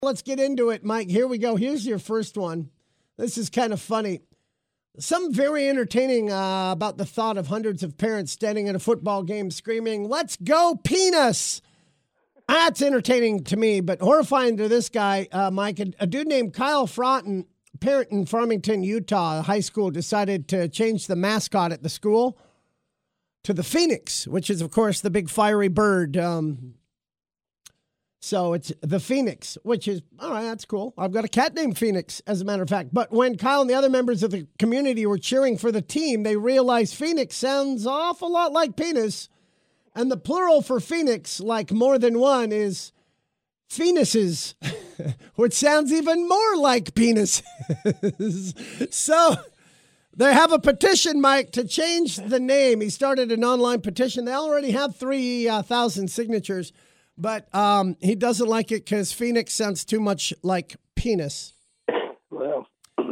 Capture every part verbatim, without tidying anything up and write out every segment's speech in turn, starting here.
Let's get into it, Mike. Here we go. Here's your first one. This is kind of funny. Some very entertaining uh, about the thought of hundreds of parents standing at a football game screaming, "Let's go, penis!" That's entertaining to me, but horrifying to this guy, uh, Mike. A, a dude named Kyle Frotton, parent in Farmington, Utah, a high school, decided to change the mascot at the school to the Phoenix, which is, of course, the big fiery bird. Um, so it's the Phoenix, which is, all right, that's cool. I've got a cat named Phoenix, as a matter of fact. But when Kyle and the other members of the community were cheering for the team, they realized Phoenix sounds awful lot like penis. And the plural for Phoenix, like more than one, is penises, which sounds even more like penis. So they have a petition, Mike, to change the name. He started an online petition. They already have three thousand signatures, but um, he doesn't like it because Phoenix sounds too much like penis. Well,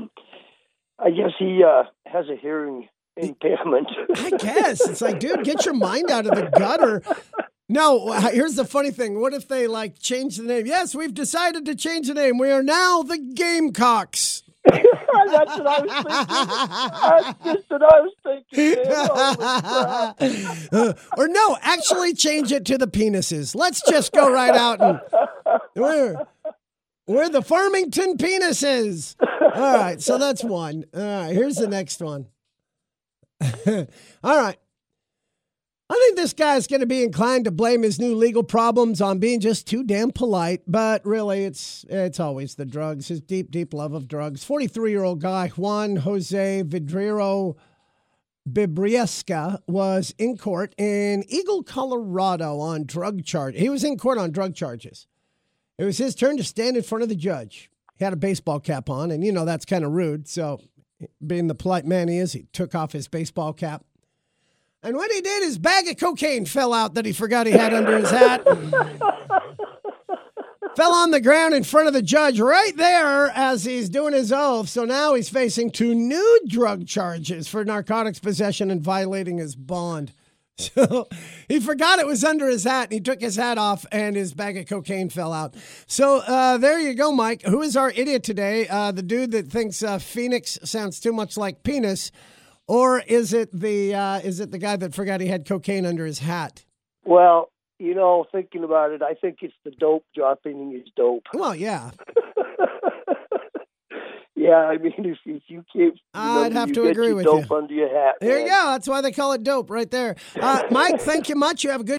I guess he uh, has a hearing impairment. I guess. It's like, dude, get your mind out of the gutter. No, here's the funny thing. What if they, like, change the name? Yes, we've decided to change the name. We are now the Gamecocks. That's what I was thinking. That's what I was thinking. Oh, uh, or no, actually change it to the penises. Let's just go right out and we're, we're the Farmington Penises. All right, so that's one. All right, here's the next one. All right. I think this guy's going to be inclined to blame his new legal problems on being just too damn polite, but really it's it's always the drugs, his deep, deep love of drugs. forty-three-year-old guy Juan Jose Vidriero Bibriesca was in court in Eagle, Colorado on drug charges. He was in court on drug charges. It was his turn to stand in front of the judge. He had a baseball cap on, and you know that's kind of rude, so being the polite man he is, he took off his baseball cap. And when he did, his bag of cocaine fell out that he forgot he had under his hat. Fell on the ground in front of the judge right there as he's doing his oath. So now he's facing two new drug charges for narcotics possession and violating his bond. So he forgot it was under his hat, and he took his hat off, and his bag of cocaine fell out. So uh, there you go, Mike. Who is our idiot today? Uh, the dude that thinks uh, Phoenix sounds too much like penis, or is it the uh, is it the guy that forgot he had cocaine under his hat? Well, you know, thinking about it, I think it's the dope dropping his dope. Well, yeah. Yeah, I mean, if, if you keep, I'd have you to get agree your with dope you. under your hat. There man. you go. That's why they call it dope right there. Uh, Mike, thank you much. You have a good